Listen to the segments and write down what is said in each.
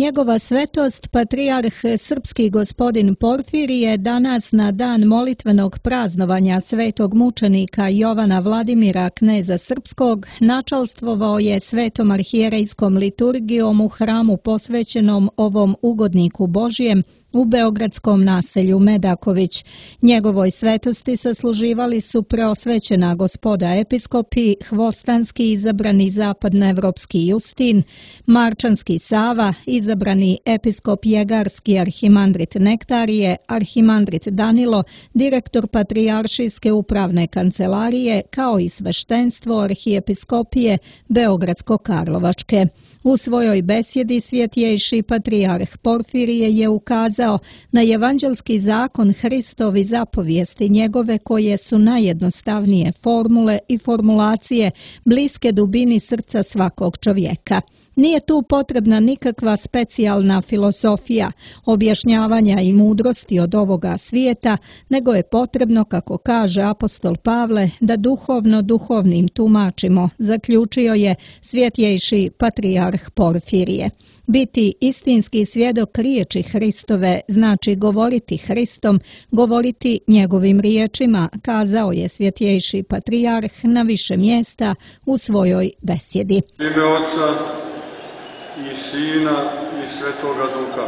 Njegova svetost, patrijarh srpski gospodin Porfirije, danas na dan molitvenog praznovanja svetog mučenika Jovana Vladimira, kneza srpskog, načalstvovao je svetom arhijerejskom liturgijom u hramu posvećenom ovom ugodniku Božjem u beogradskom naselju Medaković. Njegovoj svetosti sasluživali su preosvećena gospoda episkopi, hvostanski izabrani zapadnoevropski Justin, marčanski Sava, izabrani episkop Jegarski arhimandrit Nektarije, arhimandrit Danilo, direktor patrijaršijske upravne kancelarije, kao i sveštenstvo arhijepiskopije Beogradsko-Karlovačke. U svojoj besjedi svjetjejši patrijarh Porfirije je ukazao na evanđelski zakon Hristov i zapovijesti njegove koje su najjednostavnije formule i formulacije bliske dubini srca svakog čovjeka. Nije tu potrebna nikakva specijalna filosofija, objašnjavanja i mudrosti od ovoga svijeta, nego je potrebno, kako kaže apostol Pavle, da duhovno duhovnim tumačimo, zaključio je svjetjejši patrijarh Porfirije. Biti istinski svjedok riječi Hristove znači govoriti Hristom, govoriti njegovim riječima, kazao je svjetjejši patrijarh na više mjesta u svojoj besjedi. Ime Oca i Sina i Svetoga Duha.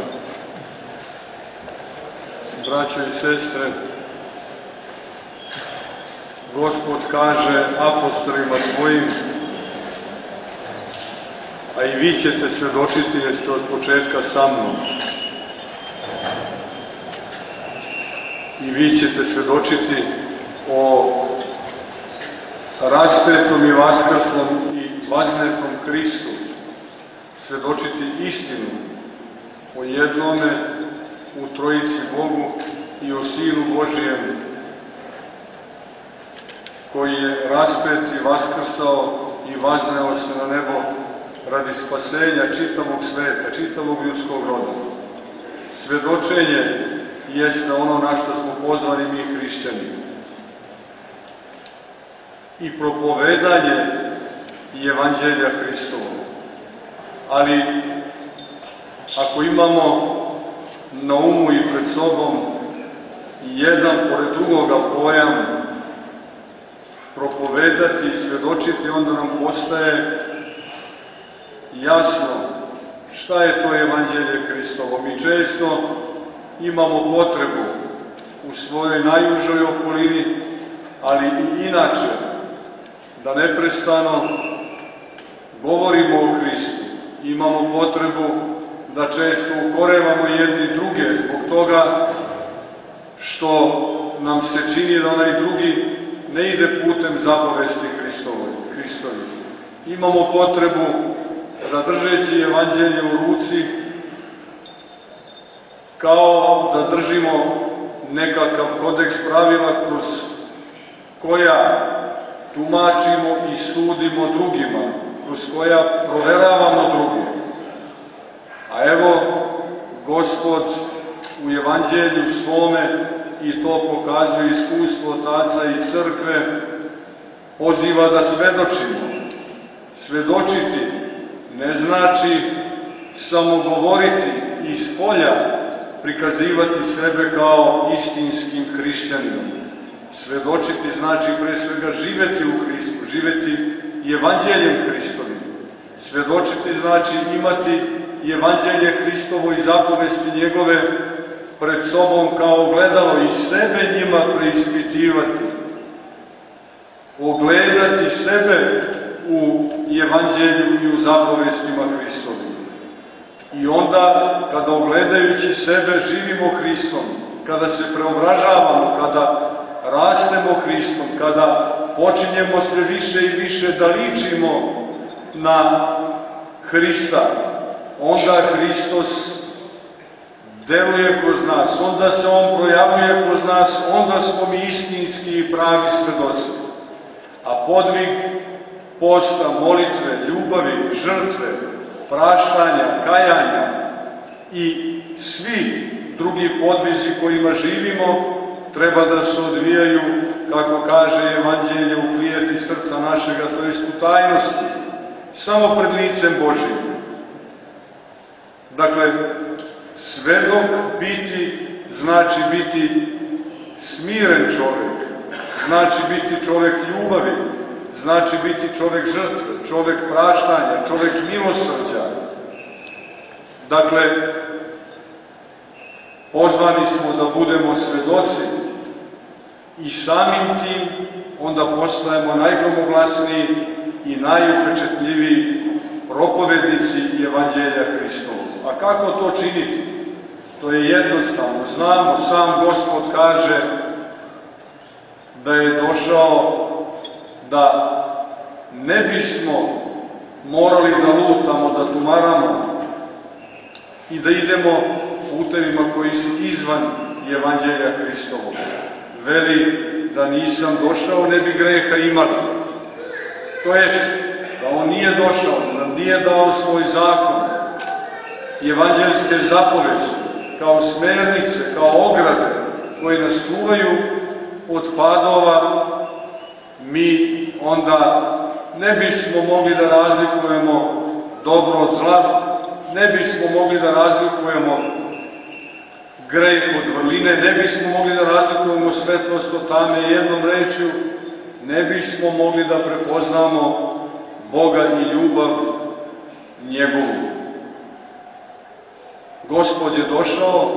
Braćo i sestre, Gospod kaže apostolima svojim, a i vi ćete svjedočiti jer ste od početka sa mnom. I vi ćete svjedočiti o raspetom i vaskrslom i vaznetom Hristu, svjedočiti istinu o jednome u Trojici Bogu i o Sinu Božijem, koji je raspet i vaskrsao i vazneo se na nebo radi spasenja čitavog sveta, čitavog ljudskog roda. Svjedočenje jeste ono na što smo pozvani mi hrišćani. I propovedanje evanđelja Hristovog. Ali ako imamo na umu i pred sobom jedan pored drugoga pojam propovedati i svjedočiti, onda nam postaje jasno šta je to evanđelje Hristovo. Mi često imamo potrebu u svojoj najužoj okolini, ali i inače, da neprestano govorimo o Hristu. Imamo potrebu da često ukorevamo jedni druge zbog toga što nam se čini da onaj drugi ne ide putem zapovesti Hristovi. Imamo potrebu da držeći evanđelje u ruci, kao da držimo nekakav kodeks pravila kroz koja tumačimo i sudimo drugima, kroz koja proveravamo druge. A evo, Gospod u evanđelju svome, i to pokazuje iskustvo Otaca i Crkve, poziva da svedočimo. Svedočiti ne znači samo govoriti iz polja, prikazivati sebe kao istinskim hrišćaninom. Svedočiti znači pre svega živjeti u Hristu, živjeti evanđeljem Hristovim. Svedočiti znači imati evanđelje Hristovo i zapovesti njegove pred sobom kao ogledalo i sebe njima preispitivati. Ogledati sebe u evanđelju i u zapovestima Hristovim. I onda, kada ogledajući sebe živimo Hristom, kada se preobražavamo, kada rastemo Hristom, kada počinjemo sve više i više da ličimo na Hrista, onda Hristos deluje kroz nas, onda se On projavljuje kroz nas, onda smo mi istinski i pravi svedoci. A podvig posta, molitve, ljubavi, žrtve, praštanja, kajanja i svi drugi podvizi kojima živimo treba da se odvijaju, kako kaže evanđelje, u klijeti srca našega, to jest u tajnosti, samo pred licem Božijim. Dakle, svedok biti znači biti smiren čovjek, znači biti čovjek ljubavi, znači biti čovjek žrtve, čovjek praštanja, čovjek milosrđa. Dakle, pozvani smo da budemo svedoci i samim tim onda postajemo najgromoglasniji i najupečetljiviji propovednici Evanđelja Hristovog. A kako to činiti? To je jednostavno. Znamo, sam Gospod kaže da je došao da ne bismo morali da lutamo, da tumaramo i da idemo putevima koji su izvan Evanđelja Hristovog. Veli da nisam došao, ne bi greha imali. To jest, da on nije došao, da nam nije dao svoj zakon, evanđeljske zapovesti, kao smernice, kao ograde, koje nas čuvaju od padova, mi onda ne bismo mogli da razlikujemo dobro od zla, ne bismo mogli da razlikujemo greh od vrline, ne bismo mogli da razlikujemo svetlost od tame, jednom rečju, ne bismo mogli da prepoznamo Boga i ljubav njegovu. Gospod je došao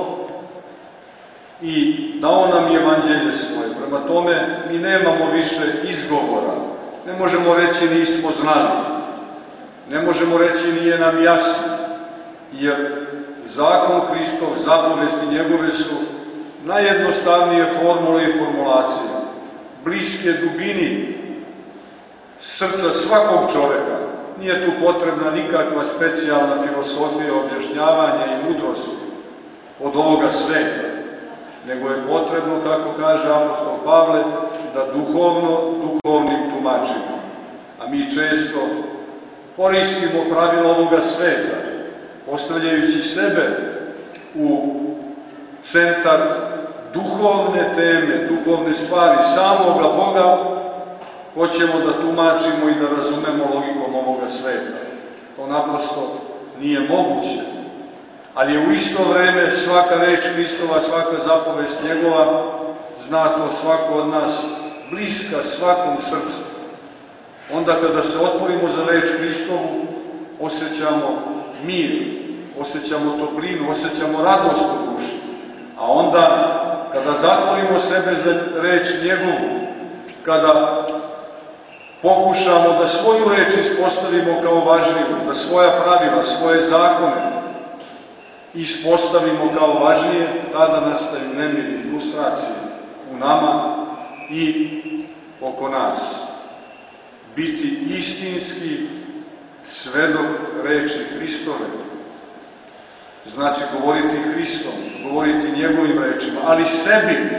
i dao nam evanđelje svoje. Prema tome, mi nemamo više izgovora. Ne možemo reći nismo znali. Ne možemo reći nije nam jasno. Jer zakon Hristov, zapovesti njegove su najjednostavnije formule i formulacije. Bliske dubini srca svakog čoveka. Nije tu potrebna nikakva specijalna filosofija, objašnjavanja i mudrosti od ovoga sveta, nego je potrebno, kako kaže apostol Pavle, da duhovnim tumačimo. A mi često koristimo pravila ovoga sveta, postavljajući sebe u centar duhovne teme, duhovne stvari, samoga Boga, hoćemo da tumačimo i da razumemo logikom ovoga sveta. To naprosto nije moguće. Ali je u isto vreme svaka reč Hristova, svaka zapovest njegova, zna to svako od nas, bliska svakom srcu. Onda kada se otvorimo za reč Hristovu, osjećamo mir, osjećamo toplinu, osjećamo radost u duši. A onda, kada zatvorimo sebe za reč njegovu, kada pokušamo da svoju reč ispostavimo kao važniju, da svoja pravila, svoje zakone ispostavimo kao važnije, tada nastaju nemiri i frustracije u nama i oko nas. Biti istinski svedok reči Hristove znači govoriti Hristom, govoriti njegovim rečima, ali sebi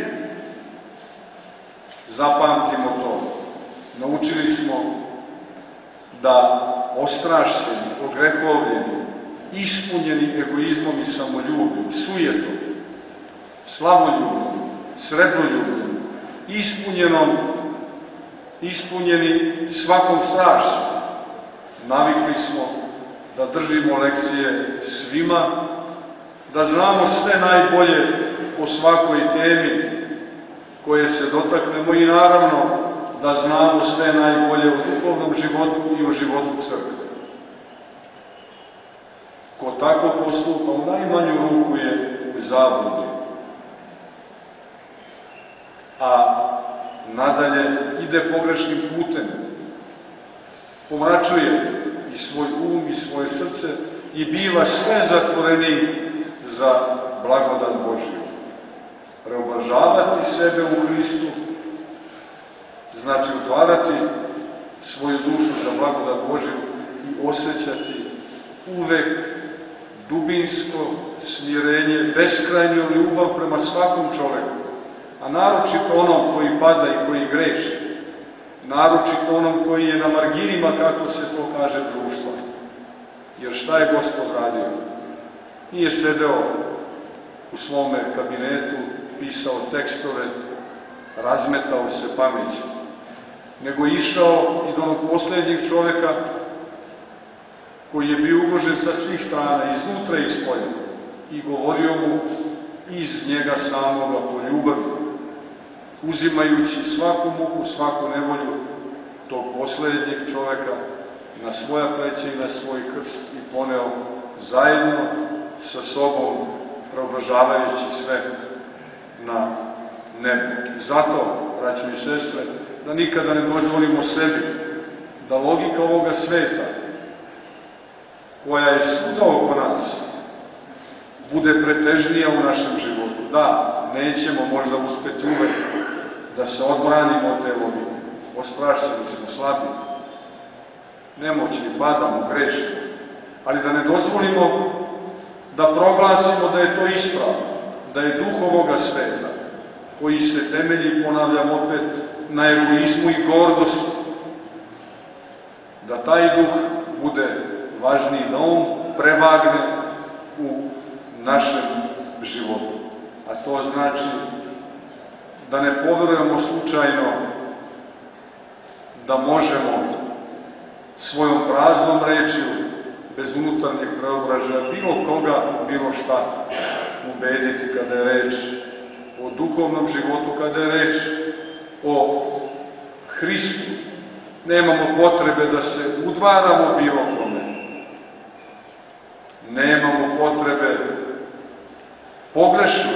zapamtimo to. Naučili smo da ostrašćeni, ogrehovljeni, ispunjeni egoizmom i samoljubom, sujetom, slavoljubom, srebroljubom, ispunjeni svakom strašću. Navikli smo da držimo lekcije svima, da znamo sve najbolje o svakoj temi koje se dotaknemo i naravno da znamo sve najbolje o duhovnom životu i o životu crkve. Ko tako postupa, u najmanju ruku je u zabludi. A nadalje ide pogrešnim putem. Pomračuje i svoj um i svoje srce i biva sve zatvoreniji za blagodat Božju. Preobražavati sebe u Hristu znači otvarati svoju dušu za blagodat Božju i osjećati uvek dubinsko smirenje, beskrajnju ljubav prema svakom čoveku, a naročito onom koji pada i koji greši, naročito onom koji je na marginima, kako se to kaže, društva. Jer šta je Gospod radio? Nije sedeo u svome kabinetu, pisao tekstove, razmetao se pameću, nego išao i do onog posljednjeg čoveka koji je bio ugrožen sa svih strana, iznutra i spolja, i govorio mu iz njega samoga po ljubavi, uzimajući svaku muku, svaku nevolju tog poslednjeg čoveka na svoja pleća i na svoj krst i poneo zajedno sa sobom, preobražavajući sve na nebu. Zato, braći i sestre, da nikada ne dozvolimo sebi da logika ovoga sveta, koja je svuda oko nas, bude pretežnija u našem životu. Da, nećemo možda uspeti uvek da se odbranimo od te logike. Ostrašćeni smo, slabi, nemoćni, padamo, grešimo. Ali da ne dozvolimo da proglasimo da je to ispravno, da je duh ovoga sveta, koji se temelji, ponavljam opet, na egoizmu i gordosti, da taj duh bude važniji, da on prevagne u našem životu. A to znači da ne poverujemo slučajno da možemo svojom praznom rečju, bez unutarnjeg preobražaja, bilo koga, bilo šta ubediti kada je reč o duhovnom životu, kada je reč o Hristu. Nemamo potrebe da se udvaramo bilo kome. Nemamo potrebe pogrešno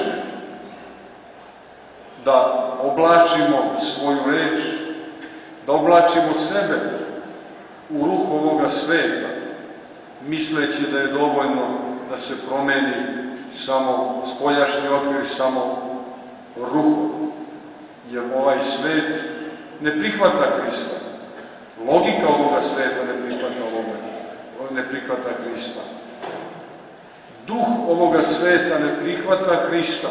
da oblačimo svoju reč, da oblačimo sebe u ruh ovoga sveta, misleći da je dovoljno da se promeni samo spoljašnji okvir, samo ruhom. Jer ovaj svet ne prihvata Hrista. Logika ovoga sveta ne prihvata Hrista. Duh ovoga sveta ne prihvata Hrista.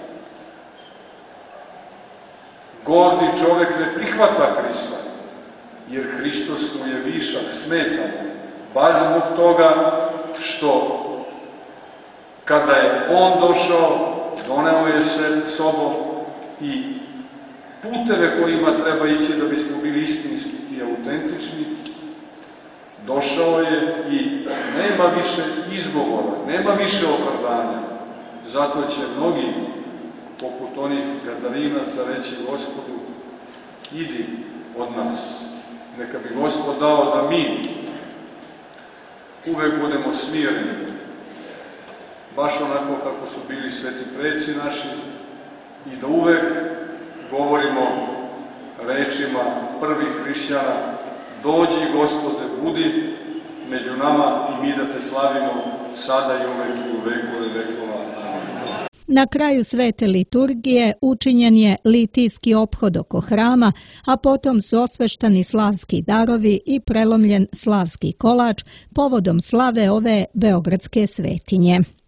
Gordi čovek ne prihvata Hrista, jer Hristos mu je višak, smeta mu. Baš zbog toga što kada je on došao, doneo je se sobom i puteve kojima treba ići da bismo bili istinski i autentični, došao je i nema više izgovora, nema više opravdanja. Zato će mnogi, poput onih Gadarinaca, reći Gospodu, idi od nas. Neka bi Gospod dao da mi uvek budemo smireni, baš onako kako su bili sveti preci naši, i da uvek govorimo rečima prvih hrišćana: dođi Gospode, budi među nama i mi da te slavimo sada i uvek i u veku vekova. Amen. Na kraju svete liturgije učinjen je litijski ophod oko hrama, a potom su osveštani slavski darovi i prelomljen slavski kolač povodom slave ove beogradske svetinje.